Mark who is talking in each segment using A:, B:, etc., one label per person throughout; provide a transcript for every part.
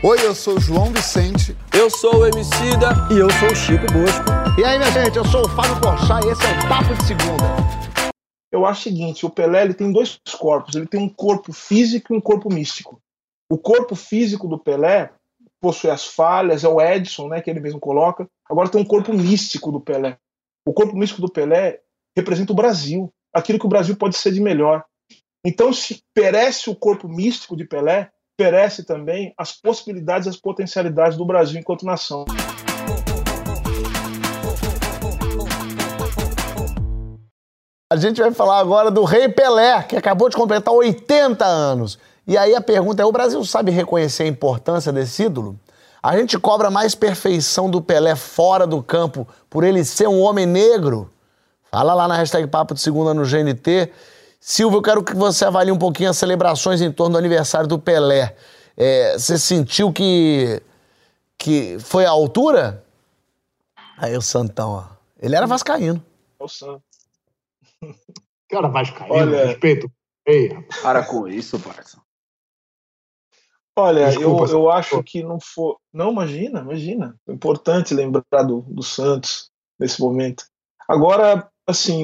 A: Oi, eu sou o João Vicente.
B: Eu sou o Emicida.
C: E eu sou o Chico Bosco.
D: E aí, minha gente, eu sou o Fábio Porchat e esse é o Papo de Segunda.
E: Eu acho o seguinte, o Pelé ele tem dois corpos, ele tem um corpo físico e um corpo místico. O corpo físico do Pelé possui as falhas, é o Edson, né, que ele mesmo coloca. Agora tem um corpo místico do Pelé. O corpo místico do Pelé representa o Brasil, aquilo que o Brasil pode ser de melhor. Então, se perece o corpo místico de Pelé, perece também as possibilidades e as potencialidades do Brasil enquanto nação.
D: A gente vai falar agora do Rei Pelé, que acabou de completar 80 anos. E aí a pergunta é, o Brasil sabe reconhecer a importância desse ídolo? A gente cobra mais perfeição do Pelé fora do campo por ele ser um homem negro? Fala lá na hashtag Papo de Segunda no GNT. Silvio, eu quero que você avalie um pouquinho as celebrações em torno do aniversário do Pelé. Você sentiu que foi à altura? Aí o Santão, ó. Ele era vascaíno.
E: É o Santo.
C: Cara, vascaíno,
E: Olha,
C: respeito. Ei,
B: para com isso, parça.
E: Olha,
C: Desculpa,
E: eu acho que não foi... Não, imagina. É importante lembrar do Santos nesse momento. Agora, assim,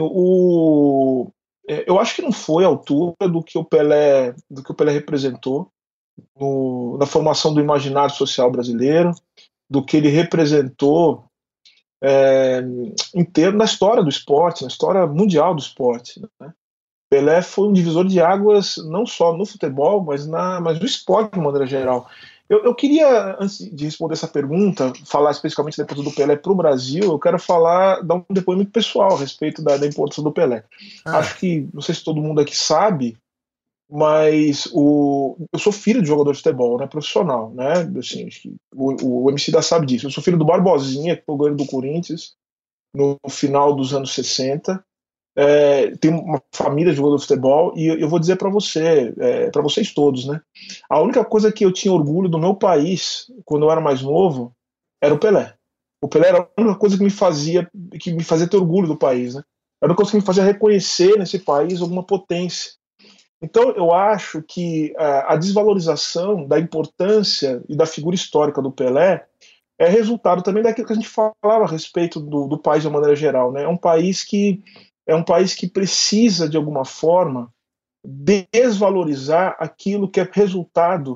E: eu acho que não foi à altura do que o Pelé representou na formação do imaginário social brasileiro, do que ele representou inteiro na história do esporte, na história mundial do esporte, né? Pelé foi um divisor de águas não só no futebol, mas no esporte de maneira geral. Eu queria, antes de responder essa pergunta, falar especificamente depois do Pelé para o Brasil, eu quero dar um depoimento pessoal a respeito da importância do Pelé. Acho que, não sei se todo mundo aqui sabe, mas eu sou filho de jogador de futebol, né, profissional, né, assim, acho que o Emicida sabe disso. Eu sou filho do Barbosinha, que foi o goleiro do Corinthians no final dos anos 60. Tenho uma família de jogador de futebol e eu vou dizer para vocês todos, né, a única coisa que eu tinha orgulho do meu país quando eu era mais novo era o Pelé. O Pelé era a única coisa que me fazia ter orgulho do país, né? Era a única coisa que me fazia reconhecer nesse país alguma potência. Então eu acho que a desvalorização da importância e da figura histórica do Pelé é resultado também daquilo que a gente falava a respeito do país de uma maneira geral, né? É um país que precisa, de alguma forma, desvalorizar aquilo que é resultado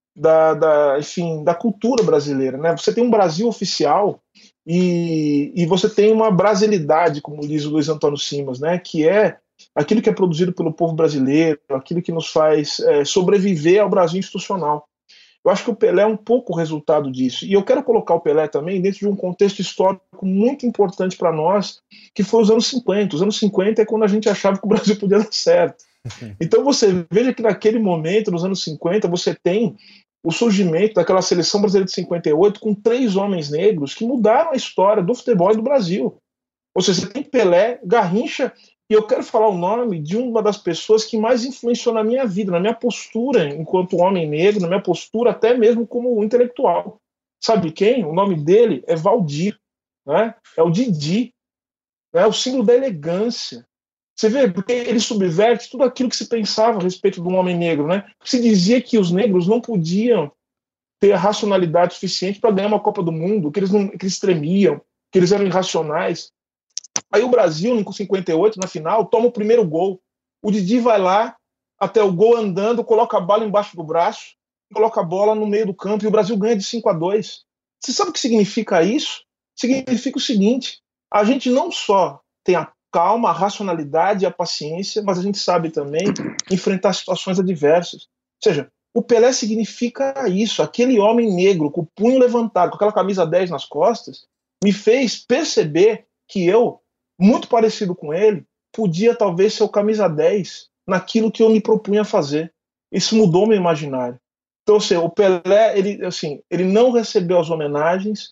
E: da cultura brasileira, né? Você tem um Brasil oficial e você tem uma brasilidade, como diz o Luiz Antônio Simas, né? Que é aquilo que é produzido pelo povo brasileiro, aquilo que nos faz sobreviver ao Brasil institucional. Eu acho que o Pelé é um pouco o resultado disso. E eu quero colocar o Pelé também dentro de um contexto histórico muito importante para nós, que foi os anos 50. Os anos 50 é quando a gente achava que o Brasil podia dar certo. Então você veja que naquele momento, nos anos 50, você tem o surgimento daquela seleção brasileira de 58 com 3 homens negros que mudaram a história do futebol e do Brasil. Ou seja, você tem Pelé, Garrincha, e eu quero falar o nome de uma das pessoas que mais influenciou na minha vida, na minha postura enquanto homem negro, na minha postura até mesmo como intelectual. Sabe quem? O nome dele é Valdir, né? É o Didi, né? O símbolo da elegância. Você vê, porque ele subverte tudo aquilo que se pensava a respeito de um homem negro, né? Se dizia que os negros não podiam ter a racionalidade suficiente para ganhar uma Copa do Mundo, que eles tremiam, que eles eram irracionais. Aí o Brasil, em 58, na final, toma o primeiro gol. O Didi vai lá, até o gol andando, coloca a bola embaixo do braço, coloca a bola no meio do campo e o Brasil ganha de 5-2. Você sabe o que significa isso? Significa o seguinte, a gente não só tem a calma, a racionalidade e a paciência, mas a gente sabe também enfrentar situações adversas. Ou seja, o Pelé significa isso. Aquele homem negro com o punho levantado, com aquela camisa 10 nas costas, me fez perceber que eu, muito parecido com ele, podia talvez ser o camisa 10 naquilo que eu me propunha fazer. Isso mudou meu imaginário. Então, assim, o Pelé, ele não recebeu as homenagens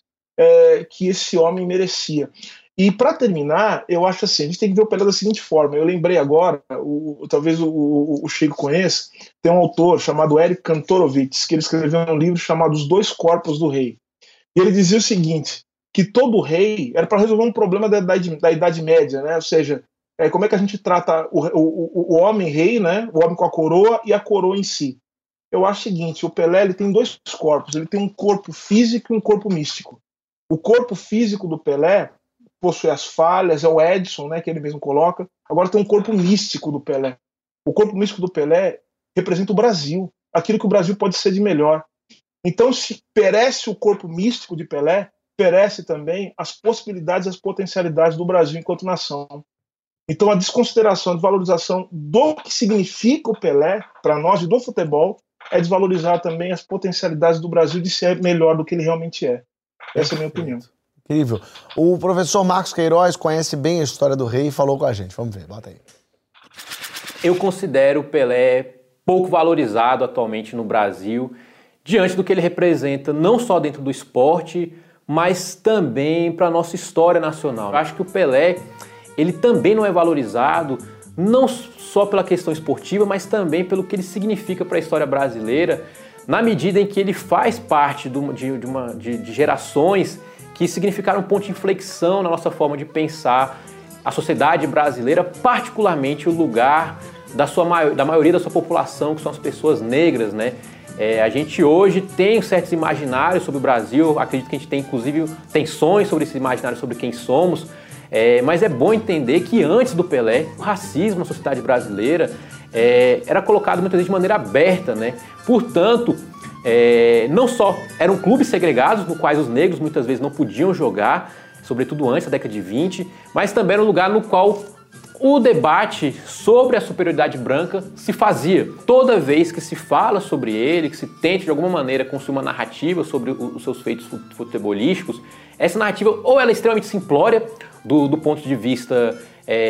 E: que esse homem merecia. E, para terminar, eu acho assim, a gente tem que ver o Pelé da seguinte forma. Eu lembrei agora, talvez o Chico conheça, tem um autor chamado Eric Kantorowicz, que ele escreveu um livro chamado Os Dois Corpos do Rei. E ele dizia o seguinte, que todo rei era para resolver um problema da Idade Média, né? Ou seja, como é que a gente trata o homem rei, né? O homem com a coroa e a coroa em si. Eu acho o seguinte, o Pelé ele tem dois corpos, ele tem um corpo físico e um corpo místico. O corpo físico do Pelé possui as falhas, é o Edson, né, que ele mesmo coloca. Agora tem um corpo místico do Pelé. O corpo místico do Pelé representa o Brasil, aquilo que o Brasil pode ser de melhor. Então, se perece o corpo místico de Pelé, perece também as possibilidades, as potencialidades do Brasil enquanto nação. Então, a desconsideração, a desvalorização do que significa o Pelé para nós e do futebol é desvalorizar também as potencialidades do Brasil de ser melhor do que ele realmente é. Essa é a minha opinião.
D: Incrível. O professor Marcos Queiroz conhece bem a história do Rei e falou com a gente. Vamos ver, bota aí.
F: Eu considero o Pelé pouco valorizado atualmente no Brasil, diante do que ele representa, não só dentro do esporte, mas também para a nossa história nacional. Eu acho que o Pelé, ele também não é valorizado, não só pela questão esportiva, mas também pelo que ele significa para a história brasileira, na medida em que ele faz parte de gerações que significaram um ponto de inflexão na nossa forma de pensar a sociedade brasileira, particularmente o lugar da maioria da sua população, que são as pessoas negras, né? A gente hoje tem certos imaginários sobre o Brasil, acredito que a gente tem inclusive tensões sobre esse imaginário, sobre quem somos, mas é bom entender que antes do Pelé, o racismo na sociedade brasileira era colocado muitas vezes de maneira aberta, né? Portanto, não só eram clubes segregados, no quais os negros muitas vezes não podiam jogar, sobretudo antes da década de 20, mas também era um lugar no qual o debate sobre a superioridade branca se fazia. Toda vez que se fala sobre ele, que se tente de alguma maneira construir uma narrativa sobre os seus feitos futebolísticos, essa narrativa ou ela é extremamente simplória do ponto de vista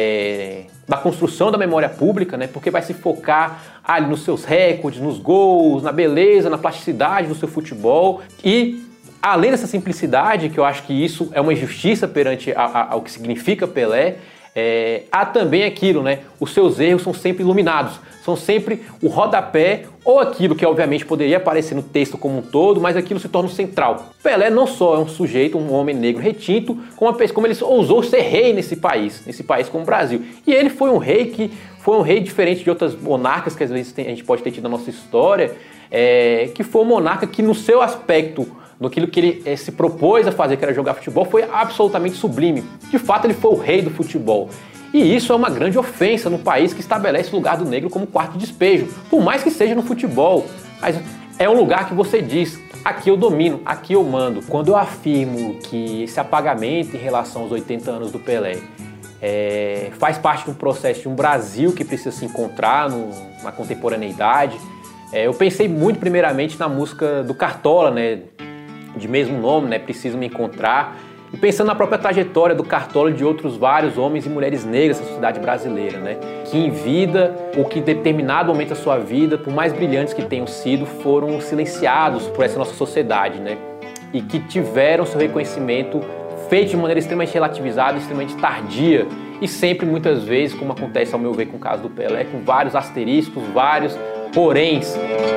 F: da construção da memória pública, né? Porque vai se focar ali nos seus recordes, nos gols, na beleza, na plasticidade do seu futebol. E além dessa simplicidade, que eu acho que isso é uma injustiça perante ao que significa Pelé, há também aquilo, né? Os seus erros são sempre iluminados, são sempre o rodapé ou aquilo que obviamente poderia aparecer no texto como um todo, mas aquilo se torna central. Pelé não só é um sujeito, um homem negro retinto, como ele ousou ser rei nesse país como o Brasil. E ele foi um rei que foi um rei diferente de outras monarcas que às vezes a gente pode ter tido na nossa história, que foi um monarca que no seu aspecto, naquilo que ele se propôs a fazer, que era jogar futebol, foi absolutamente sublime. De fato, ele foi o rei do futebol. E isso é uma grande ofensa no país que estabelece o lugar do negro como quarto de despejo, por mais que seja no futebol. Mas é um lugar que você diz, aqui eu domino, aqui eu mando. Quando eu afirmo que esse apagamento em relação aos 80 anos do Pelé faz parte de um processo de um Brasil que precisa se encontrar na contemporaneidade, eu pensei muito primeiramente na música do Cartola, né? De mesmo nome, né? Preciso Me Encontrar, e pensando na própria trajetória do Cartola e de outros vários homens e mulheres negras da sociedade brasileira, né? Que em vida, ou que em determinado momento da sua vida, por mais brilhantes que tenham sido, foram silenciados por essa nossa sociedade, né? E que tiveram seu reconhecimento feito de maneira extremamente relativizada, extremamente tardia, e sempre, muitas vezes, como acontece ao meu ver com o caso do Pelé, com vários asteriscos, vários poréns.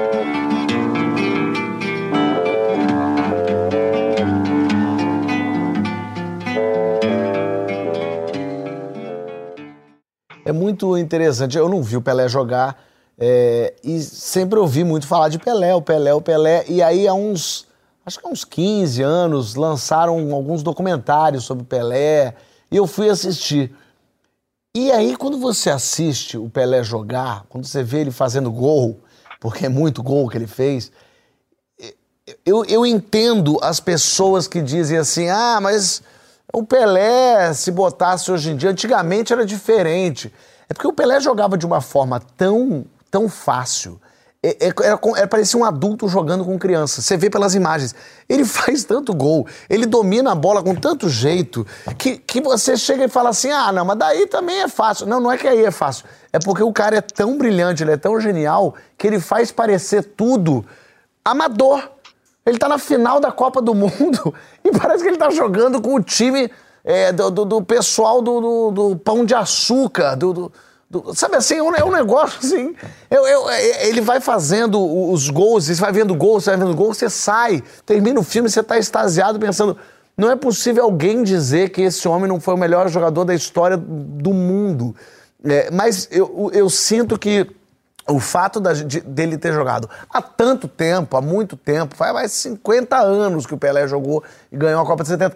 D: É muito interessante, eu não vi o Pelé jogar e sempre ouvi muito falar de Pelé, o Pelé, e aí acho que há uns 15 anos lançaram alguns documentários sobre o Pelé e eu fui assistir. E aí quando você assiste o Pelé jogar, quando você vê ele fazendo gol, porque é muito gol que ele fez, eu entendo as pessoas que dizem assim, mas o Pelé, se botasse hoje em dia, antigamente era diferente. É porque o Pelé jogava de uma forma tão fácil. Parecia um adulto jogando com criança. Você vê pelas imagens. Ele faz tanto gol, ele domina a bola com tanto jeito, que você chega e fala assim, não, mas daí também é fácil. Não é que aí é fácil. É porque o cara é tão brilhante, ele é tão genial, que ele faz parecer tudo amador. Ele tá na final da Copa do Mundo e parece que ele tá jogando com o time do pessoal do Pão de Açúcar, sabe assim, é um negócio assim. Ele vai fazendo os gols, você vai vendo gol, você sai, termina o filme, você tá extasiado pensando, não é possível alguém dizer que esse homem não foi o melhor jogador da história do mundo. Mas eu sinto que o fato dele ter jogado há tanto tempo, há muito tempo, faz mais de 50 anos que o Pelé jogou e ganhou a Copa de 70,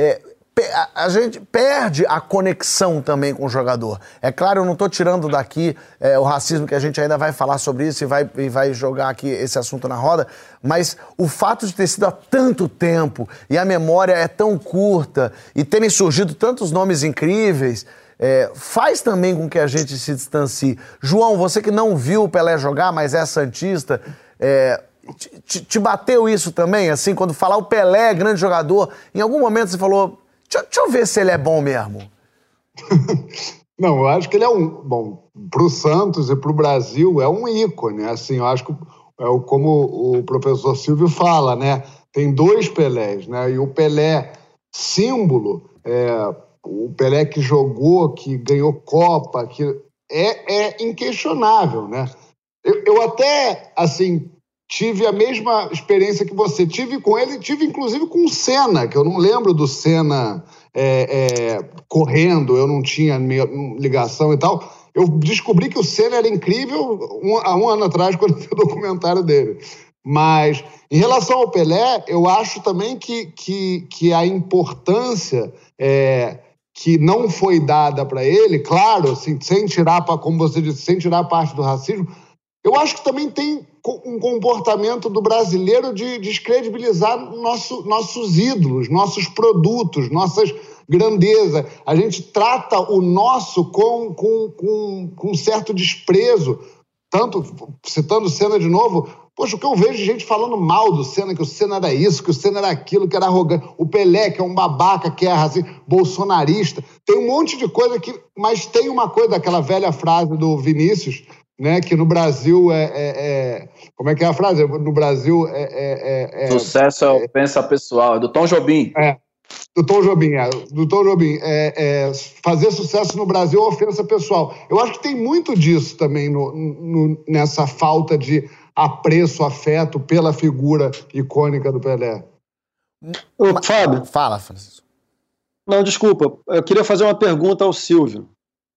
D: a gente perde a conexão também com o jogador. É claro, eu não estou tirando daqui o racismo, que a gente ainda vai falar sobre isso e vai jogar aqui esse assunto na roda, mas o fato de ter sido há tanto tempo e a memória é tão curta e terem surgido tantos nomes incríveis, faz também com que a gente se distancie. João, você que não viu o Pelé jogar, mas é santista, te bateu isso também? Assim, quando falar o Pelé é grande jogador, em algum momento você falou... Deixa eu ver se ele é bom mesmo.
C: Não, eu acho que ele é bom, pro Santos e pro Brasil é um ícone, assim, eu acho que como o professor Silvio fala, né, tem 2 Pelés, né, e o Pelé símbolo, o Pelé que jogou, que ganhou Copa, que é inquestionável, né. Eu até, assim, tive a mesma experiência que você. Tive com ele, tive inclusive com o Senna, que eu não lembro do Senna correndo, eu não tinha ligação e tal. Eu descobri que o Senna era incrível há um ano atrás, quando eu vi o documentário dele. Mas, em relação ao Pelé, eu acho também que a importância que não foi dada para ele, claro, assim, sem tirar, como você disse, sem tirar a parte do racismo, eu acho que também tem um comportamento do brasileiro de descredibilizar nossos ídolos, nossos produtos, nossas grandezas. A gente trata o nosso com certo desprezo. Tanto, citando o Senna de novo, poxa, o que eu vejo de gente falando mal do Senna, que o Senna era isso, que o Senna era aquilo, que era arrogante. O Pelé, que é um babaca, que é assim, bolsonarista. Tem um monte de coisa que... Mas tem uma coisa, aquela velha frase do Vinícius, né, que no Brasil como é que é a frase? No Brasil
B: sucesso é ofensa pessoal, é do Tom Jobim.
C: Do Tom Jobim, fazer sucesso no Brasil é ofensa pessoal. Eu acho que tem muito disso também nessa falta de apreço, afeto pela figura icônica do Pelé.
G: Ô, Fábio.
D: Fala, Francisco.
G: Não, desculpa, eu queria fazer uma pergunta ao Silvio.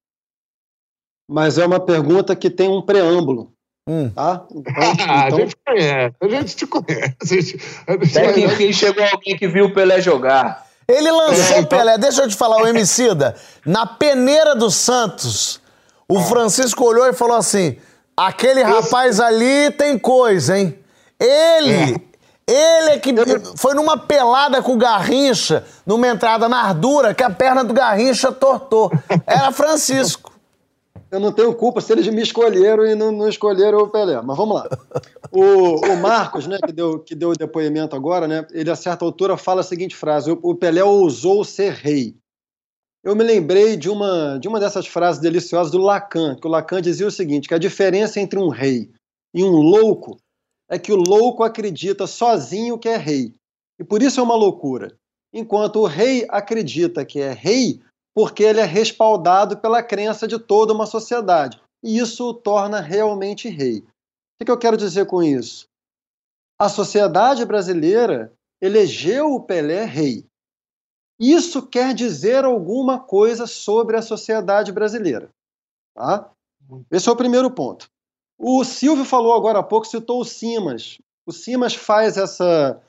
G: Mas é uma pergunta que tem um preâmbulo, tá? Então...
C: A gente te conhece.
B: Até que enfim chegou alguém que viu o Pelé jogar.
D: Ele lançou o Pelé, deixa eu te falar, o Emicida, na peneira do Santos, o Francisco olhou e falou assim, aquele rapaz ali tem coisa, hein? Ele é que foi numa pelada com o Garrincha, numa entrada na Ardura, que a perna do Garrincha tortou. Era Francisco.
G: Eu não tenho culpa se eles me escolheram e não escolheram o Pelé. Mas vamos lá. O Marcos, né, que deu o depoimento agora, né, ele a certa altura fala a seguinte frase, o Pelé ousou ser rei. Eu me lembrei de uma dessas frases deliciosas do Lacan, que o Lacan dizia o seguinte, que a diferença entre um rei e um louco é que o louco acredita sozinho que é rei. E por isso é uma loucura. Enquanto o rei acredita que é rei, porque ele é respaldado pela crença de toda uma sociedade. E isso o torna realmente rei. O que eu quero dizer com isso? A sociedade brasileira elegeu o Pelé rei. Isso quer dizer alguma coisa sobre a sociedade brasileira. Tá? Esse é o primeiro ponto. O Silvio falou agora há pouco, citou o Simas. O Simas faz essa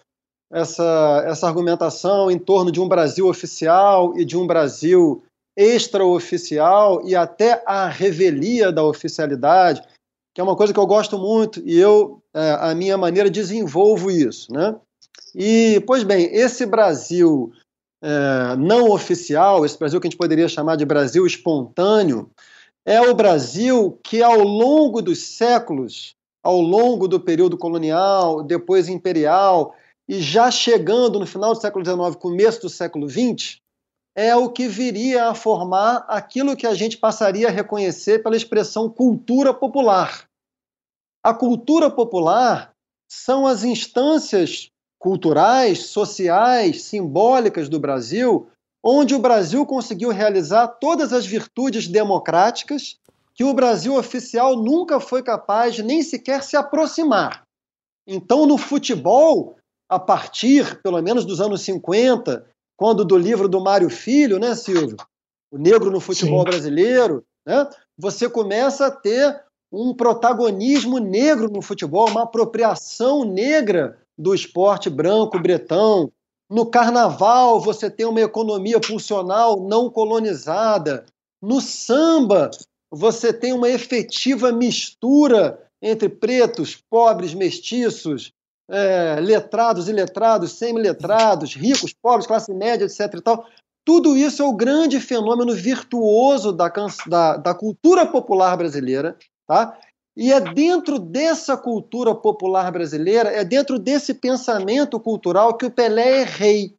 G: argumentação em torno de um Brasil oficial e de um Brasil extraoficial e até a revelia da oficialidade, que é uma coisa que eu gosto muito e eu, à minha maneira, desenvolvo isso, né? E, pois bem, esse Brasil não oficial, esse Brasil que a gente poderia chamar de Brasil espontâneo, é o Brasil que ao longo dos séculos, ao longo do período colonial, depois imperial, e já chegando no final do século XIX, começo do século XX, é o que viria a formar aquilo que a gente passaria a reconhecer pela expressão cultura popular. A cultura popular são as instâncias culturais, sociais, simbólicas do Brasil, onde o Brasil conseguiu realizar todas as virtudes democráticas que o Brasil oficial nunca foi capaz de nem sequer se aproximar. Então, no futebol, a partir, pelo menos, dos anos 50, quando do livro do Mário Filho, né, Silvio? O Negro no Futebol Brasileiro, né? Você começa a ter um protagonismo negro no futebol, uma apropriação negra do esporte branco-bretão. No carnaval, você tem uma economia pulsional não colonizada. No samba, você tem uma efetiva mistura entre pretos, pobres, mestiços, letrados, iletrados, semi-letrados, ricos, pobres, classe média, etc. e tal. Tudo isso é o grande fenômeno virtuoso da cultura popular brasileira, tá? E é dentro dessa cultura popular brasileira, é dentro desse pensamento cultural que o Pelé é rei.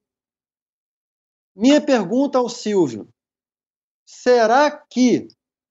G: Minha pergunta ao Silvio: será que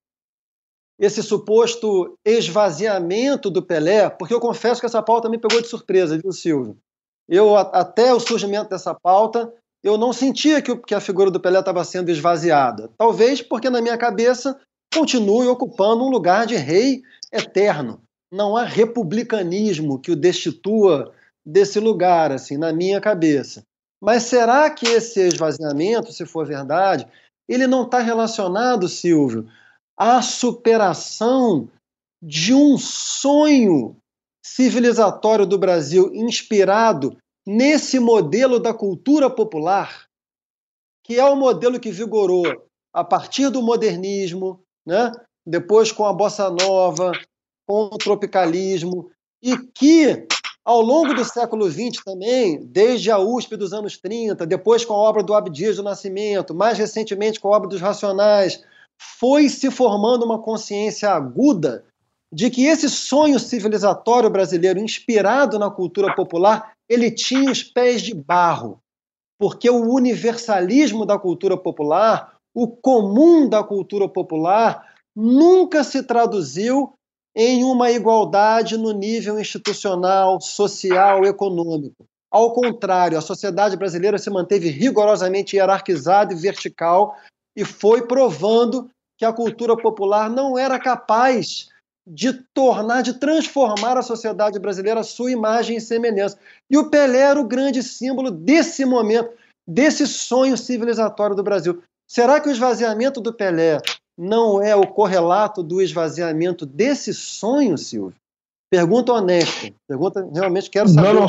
G: esse suposto esvaziamento do Pelé, porque eu confesso que essa pauta me pegou de surpresa, viu, Silvio? Eu, até o surgimento dessa pauta, eu não sentia que a figura do Pelé estava sendo esvaziada. Talvez porque, na minha cabeça, continue ocupando um lugar de rei eterno. Não há republicanismo que o destitua desse lugar, assim, na minha cabeça. Mas será que esse esvaziamento, se for verdade, ele não está relacionado, Silvio, à superação de um sonho civilizatório do Brasil inspirado nesse modelo da cultura popular, que é o modelo que vigorou a partir do modernismo, né? Depois com a bossa nova, com o tropicalismo, e que, ao longo do século XX também, desde a USP dos anos 30, depois com a obra do Abdias do Nascimento, mais recentemente com a obra dos Racionais, foi se formando uma consciência aguda de que esse sonho civilizatório brasileiro, inspirado na cultura popular, ele tinha os pés de barro, porque o universalismo da cultura popular, o comum da cultura popular, nunca se traduziu em uma igualdade no nível institucional, social, econômico. Ao contrário, a sociedade brasileira se manteve rigorosamente hierarquizada e vertical e foi provando que a cultura popular não era capaz de transformar a sociedade brasileira à sua imagem e semelhança. E o Pelé era o grande símbolo desse momento, desse sonho civilizatório do Brasil. Será que o esvaziamento do Pelé não é o correlato do esvaziamento desse sonho, Silvio? Pergunta honesta. Pergunta, realmente quero saber.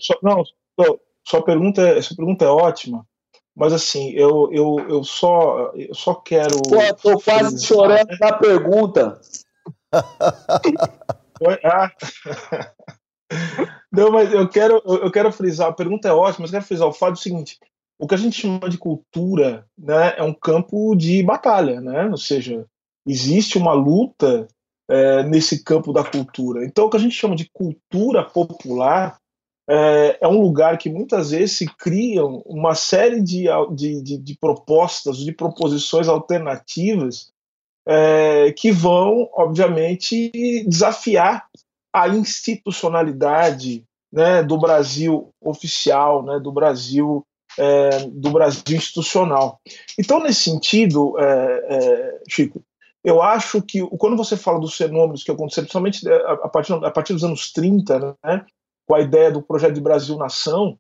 E: Sua pergunta é ótima, mas assim, eu só quero.
B: Pô, tô quase chorando na pergunta.
E: Não, mas eu quero frisar, a pergunta é ótima, mas eu quero frisar o fato do seguinte: o que a gente chama de cultura, né, é um campo de batalha, né? Ou seja, existe uma luta nesse campo da cultura. Então, o que a gente chama de cultura popular é um lugar que muitas vezes se criam uma série de propostas, de proposições alternativas que vão, obviamente, desafiar a institucionalidade, né, do Brasil oficial, né, do Brasil institucional. Então, nesse sentido, Chico, eu acho que quando você fala dos fenômenos que aconteceram, principalmente a partir dos anos 30, né, com a ideia do projeto de Brasil-Nação,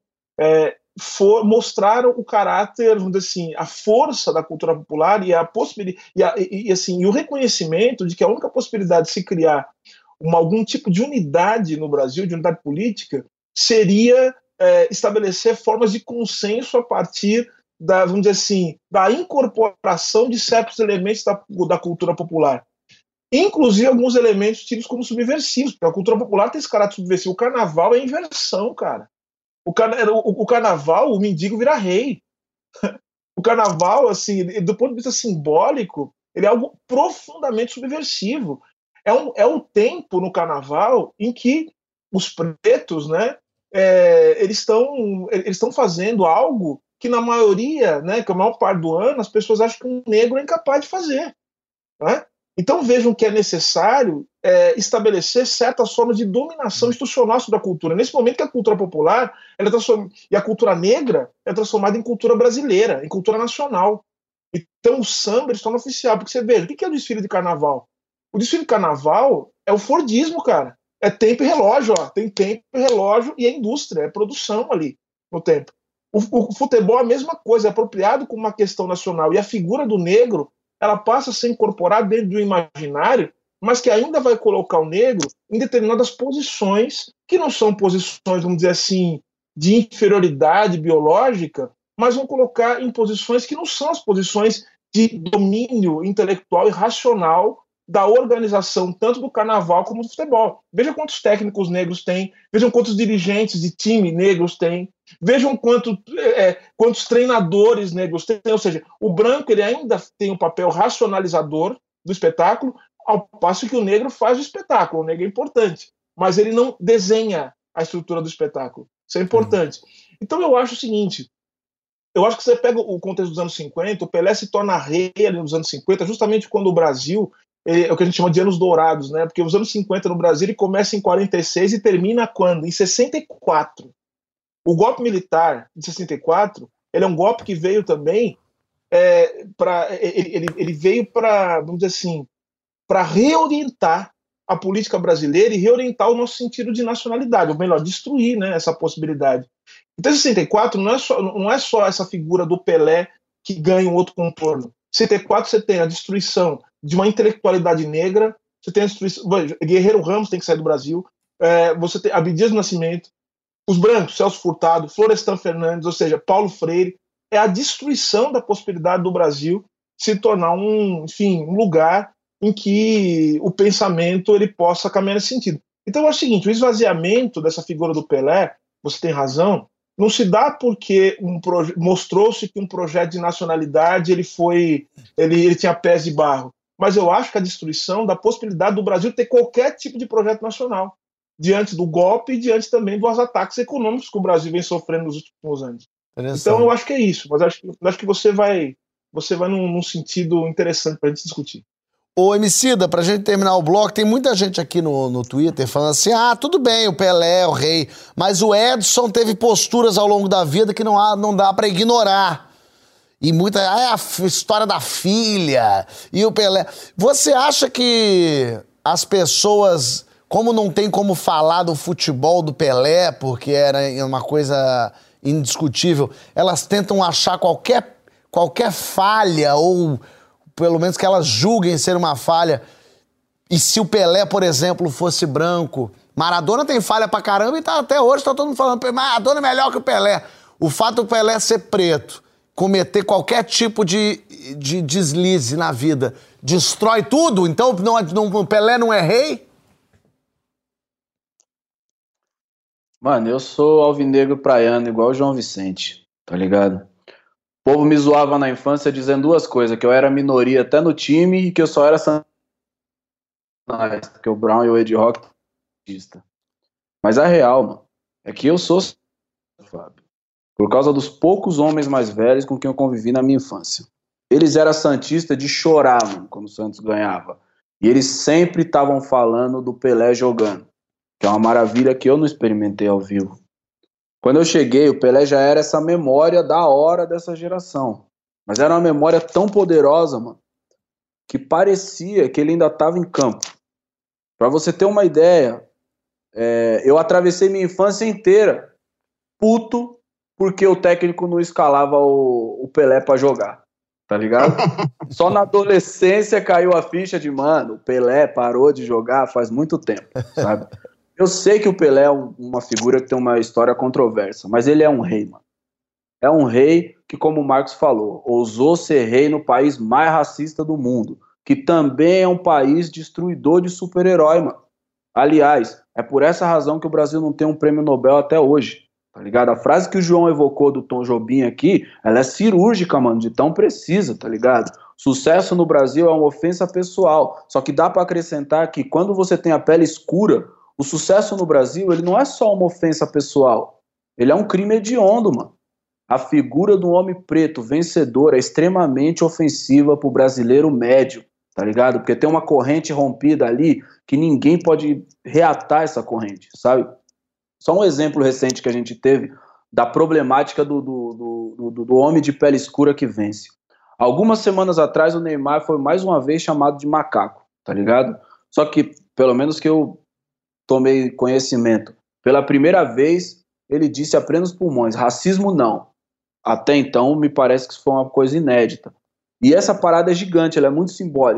E: mostraram o caráter, vamos dizer assim, a força da cultura popular e a possibilidade e o reconhecimento de que a única possibilidade de se criar algum tipo de unidade no Brasil, de unidade política, seria estabelecer formas de consenso a partir vamos dizer assim, da incorporação de certos elementos da cultura popular. Inclusive alguns elementos tidos como subversivos, porque a cultura popular tem esse caráter subversivo. O carnaval é inversão, cara. O carnaval, o mendigo vira rei. O carnaval, assim, do ponto de vista simbólico, ele é algo profundamente subversivo. É um tempo no carnaval em que os pretos, né, eles estão fazendo algo que na maioria, né, que a maior parte do ano, as pessoas acham que um negro é incapaz de fazer, né? Então vejam que é necessário estabelecer certas formas de dominação institucional sobre a cultura. Nesse momento que a cultura popular e a cultura negra é transformada em cultura brasileira, em cultura nacional. Então o samba se torna oficial. Porque você veja, o que é o desfile de carnaval? O desfile de carnaval é o Fordismo, cara. É tempo e relógio, ó. Tem tempo e relógio e é indústria, é produção ali no tempo. O futebol é a mesma coisa, é apropriado como uma questão nacional. E a figura do negro, ela passa a ser incorporada dentro do imaginário mas que ainda vai colocar o negro em determinadas posições, que não são posições, vamos dizer assim, de inferioridade biológica, mas vão colocar em posições que não são as posições de domínio intelectual e racional da organização, tanto do carnaval como do futebol. Veja quantos técnicos negros tem, vejam quantos dirigentes de time negros tem, vejam quantos treinadores negros tem. Ou seja, o branco ele ainda tem um papel racionalizador do espetáculo, ao passo que o negro faz o espetáculo. O negro é importante, mas ele não desenha a estrutura do espetáculo. Isso é importante. Então eu acho o seguinte, eu acho que você pega o contexto dos anos 50, o Pelé se torna rei ali nos anos 50, justamente quando o Brasil, é o que a gente chama de anos dourados, né? Porque os anos 50 no Brasil ele começa em 46 e termina quando? Em 64. O golpe militar de 64, ele é um golpe que veio também ele veio para, vamos dizer assim, para reorientar a política brasileira e reorientar o nosso sentido de nacionalidade, ou melhor, destruir, né, essa possibilidade. Então, em 64 não é só essa figura do Pelé que ganha um outro contorno. Em 64 você tem a destruição de uma intelectualidade negra, você tem a destruição... Guerreiro Ramos tem que sair do Brasil, você tem Abdias do Nascimento, os brancos, Celso Furtado, Florestan Fernandes, ou seja, Paulo Freire. É a destruição da possibilidade do Brasil se tornar um lugar em que o pensamento ele possa caminhar nesse sentido. Então eu acho o seguinte, o esvaziamento dessa figura do Pelé, você tem razão, não se dá porque mostrou-se que um projeto de nacionalidade ele tinha pés de barro, mas eu acho que a destruição da possibilidade do Brasil ter qualquer tipo de projeto nacional, diante do golpe e diante também dos ataques econômicos que o Brasil vem sofrendo nos últimos anos. Então eu acho que é isso, mas acho que você vai num sentido interessante para a gente discutir.
D: Ô, Emicida, pra gente terminar o bloco, tem muita gente aqui no Twitter falando assim, tudo bem, o Pelé, o rei, mas o Edson teve posturas ao longo da vida que não dá pra ignorar. E a história da filha, e o Pelé. Você acha que as pessoas, como não tem como falar do futebol do Pelé, porque era uma coisa indiscutível, elas tentam achar qualquer falha ou... pelo menos que elas julguem ser uma falha. E se o Pelé, por exemplo, fosse branco, Maradona tem falha pra caramba e até hoje tá todo mundo falando Maradona é melhor que o Pelé. O fato do Pelé ser preto, cometer qualquer tipo de deslize na vida, destrói tudo? Então o Pelé não é rei?
B: Mano, eu sou alvinegro praiano, igual o João Vicente, tá ligado? O povo me zoava na infância dizendo duas coisas, que eu era minoria até no time e que eu só era que o Brown e o Ed Rock artista. Mas a real, mano, é que eu sou Fábio, por causa dos poucos homens mais velhos com quem eu convivi na minha infância. Eles eram santistas de chorar, mano, quando o Santos ganhava. E eles sempre estavam falando do Pelé jogando, que é uma maravilha que eu não experimentei ao vivo. Quando eu cheguei, o Pelé já era essa memória da hora dessa geração. Mas era uma memória tão poderosa, mano, que parecia que ele ainda estava em campo. Pra você ter uma ideia, eu atravessei minha infância inteira puto porque o técnico não escalava o Pelé pra jogar, tá ligado? Só na adolescência caiu a ficha de, mano, o Pelé parou de jogar faz muito tempo, sabe? Eu sei que o Pelé é uma figura que tem uma história controversa, mas ele é um rei, mano. É um rei que, como o Marcos falou, ousou ser rei no país mais racista do mundo, que também é um país destruidor de super-herói, mano. Aliás, é por essa razão que o Brasil não tem um prêmio Nobel até hoje, tá ligado? A frase que o João evocou do Tom Jobim aqui, ela é cirúrgica, mano, de tão precisa, tá ligado? Sucesso no Brasil é uma ofensa pessoal, só que dá pra acrescentar que quando você tem a pele escura, o sucesso no Brasil, ele não é só uma ofensa pessoal, ele é um crime hediondo, mano. A figura do homem preto vencedor é extremamente ofensiva pro brasileiro médio, tá ligado? Porque tem uma corrente rompida ali que ninguém pode reatar essa corrente, sabe? Só um exemplo recente que a gente teve da problemática do homem de pele escura que vence. Algumas semanas atrás o Neymar foi mais uma vez chamado de macaco, tá ligado? Só que, pelo menos que eu tomei conhecimento, pela primeira vez ele disse a plenos pulmões, racismo não. Até então me parece que isso foi uma coisa inédita. E essa parada é gigante, ela é muito simbólica.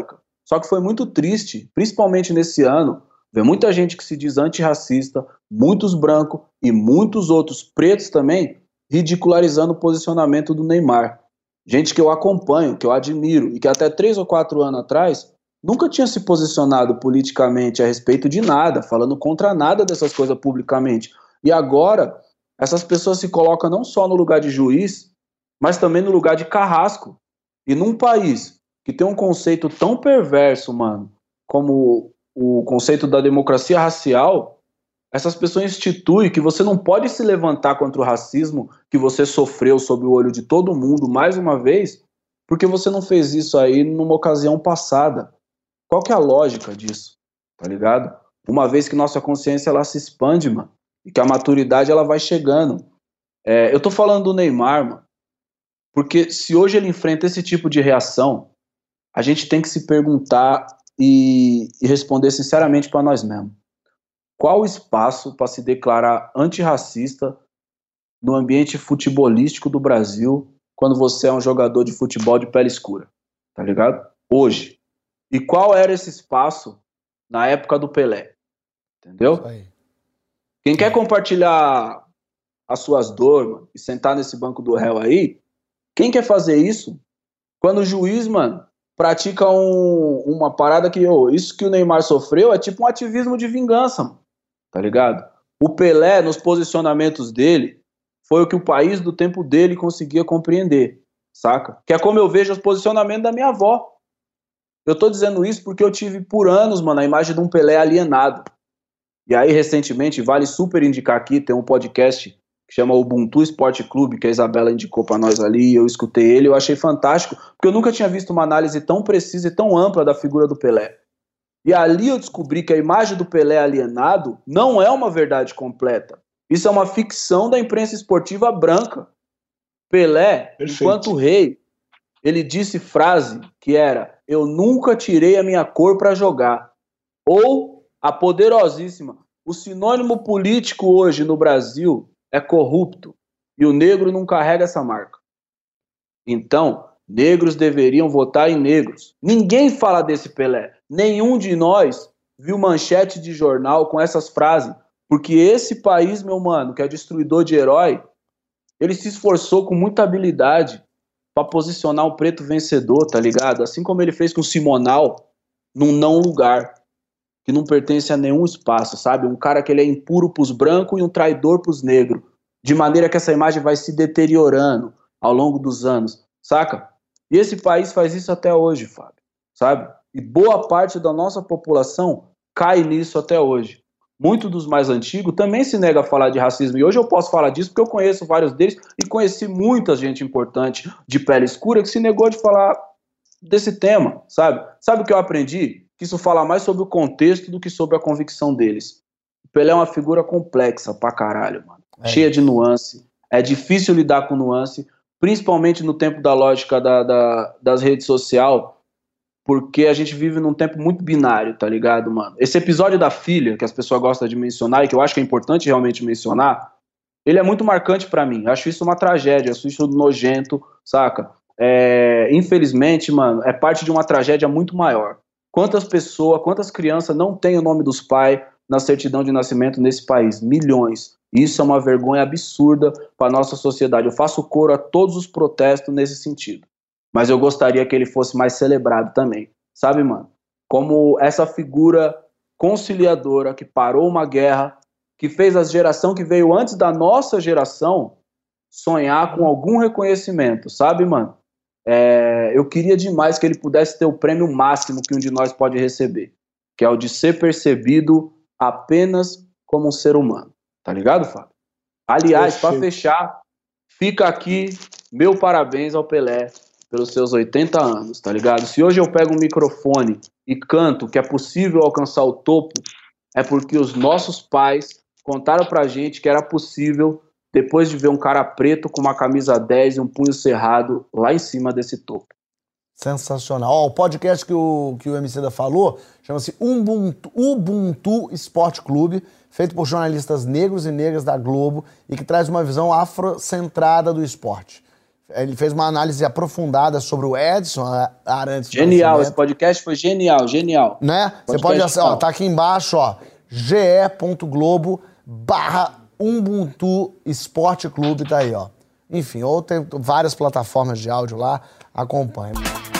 B: Só que foi muito triste, principalmente nesse ano, ver muita gente que se diz antirracista, muitos brancos e muitos outros pretos também, ridicularizando o posicionamento do Neymar. Gente que eu acompanho, que eu admiro, e que até 3 ou 4 anos atrás nunca tinha se posicionado politicamente a respeito de nada, falando contra nada dessas coisas publicamente. E agora, essas pessoas se colocam não só no lugar de juiz, mas também no lugar de carrasco. E num país que tem um conceito tão perverso, mano, como o conceito da democracia racial, essas pessoas instituem que você não pode se levantar contra o racismo que você sofreu sob o olho de todo mundo, mais uma vez, porque você não fez isso aí numa ocasião passada. Qual que é a lógica disso? Tá ligado? Uma vez que nossa consciência ela se expande, mano, e que a maturidade ela vai chegando. Eu tô falando do Neymar, mano, porque se hoje ele enfrenta esse tipo de reação, a gente tem que se perguntar e responder sinceramente para nós mesmos. Qual o espaço para se declarar antirracista no ambiente futebolístico do Brasil quando você é um jogador de futebol de pele escura? Tá ligado? Hoje. E qual era esse espaço na época do Pelé? Entendeu? Quem quer compartilhar as suas dores, mano, e sentar nesse banco do réu aí, quem quer fazer isso quando o juiz, mano, pratica uma parada que, isso que o Neymar sofreu é tipo um ativismo de vingança, mano. Tá ligado? O Pelé, nos posicionamentos dele, foi o que o país do tempo dele conseguia compreender, saca? Que é como eu vejo os posicionamentos da minha avó. Eu tô dizendo isso porque eu tive por anos, mano, a imagem de um Pelé alienado. E aí, recentemente, vale super indicar aqui, tem um podcast que chama Ubuntu Esporte Clube, que a Isabela indicou pra nós ali, eu escutei ele, eu achei fantástico, porque eu nunca tinha visto uma análise tão precisa e tão ampla da figura do Pelé. E ali eu descobri que a imagem do Pelé alienado não é uma verdade completa. Isso é uma ficção da imprensa esportiva branca. Pelé, perfeito, enquanto rei, ele disse frase que era: eu nunca tirei a minha cor para jogar. Ou a poderosíssima: o sinônimo político hoje no Brasil é corrupto. E o negro não carrega essa marca. Então, negros deveriam votar em negros. Ninguém fala desse Pelé. Nenhum de nós viu manchete de jornal com essas frases. Porque esse país, meu mano, que é destruidor de herói, ele se esforçou com muita habilidade para posicionar um preto vencedor, tá ligado? Assim como ele fez com o Simonal, num não lugar, que não pertence a nenhum espaço, sabe? Um cara que ele é impuro pros brancos e um traidor pros negros. De maneira que essa imagem vai se deteriorando ao longo dos anos, saca? E esse país faz isso até hoje, Fábio, sabe? E boa parte da nossa população cai nisso até hoje. Muito dos mais antigos também se nega a falar de racismo. E hoje eu posso falar disso porque eu conheço vários deles e conheci muita gente importante de pele escura que se negou de falar desse tema, sabe? Sabe o que eu aprendi? Que isso fala mais sobre o contexto do que sobre a convicção deles. O Pelé é uma figura complexa pra caralho, mano. Cheia de nuance. É difícil lidar com nuance, principalmente no tempo da lógica das redes sociais, porque a gente vive num tempo muito binário, tá ligado, mano? Esse episódio da filha, que as pessoas gostam de mencionar, e que eu acho que é importante realmente mencionar, ele é muito marcante pra mim. Eu acho isso uma tragédia, acho isso nojento, saca? Infelizmente, mano, é parte de uma tragédia muito maior. Quantas pessoas, quantas crianças não têm o nome dos pais na certidão de nascimento nesse país? Milhões. Isso é uma vergonha absurda para nossa sociedade. Eu faço coro a todos os protestos nesse sentido. Mas eu gostaria que ele fosse mais celebrado também. Sabe, mano? Como essa figura conciliadora que parou uma guerra, que fez a geração que veio antes da nossa geração sonhar com algum reconhecimento, sabe, mano? Eu queria demais que ele pudesse ter o prêmio máximo que um de nós pode receber, que é o de ser percebido apenas como um ser humano. Tá ligado, Fábio? Aliás, para fechar, fica aqui meu parabéns ao Pelé pelos seus 80 anos, tá ligado? Se hoje eu pego um microfone e canto que é possível alcançar o topo, é porque os nossos pais contaram pra gente que era possível depois de ver um cara preto com uma camisa 10 e um punho cerrado lá em cima desse topo.
D: Sensacional. O podcast que o Emicida falou chama-se Ubuntu Esporte Clube, feito por jornalistas negros e negras da Globo e que traz uma visão afrocentrada do esporte. Ele fez uma análise aprofundada sobre o Edson Arantes.
B: Genial, esse podcast foi genial.
D: Né? Você pode acessar, tá aqui embaixo, ge.globo/Ubuntu Esporte Clube, tá aí, Enfim, ou tem várias plataformas de áudio lá, acompanha.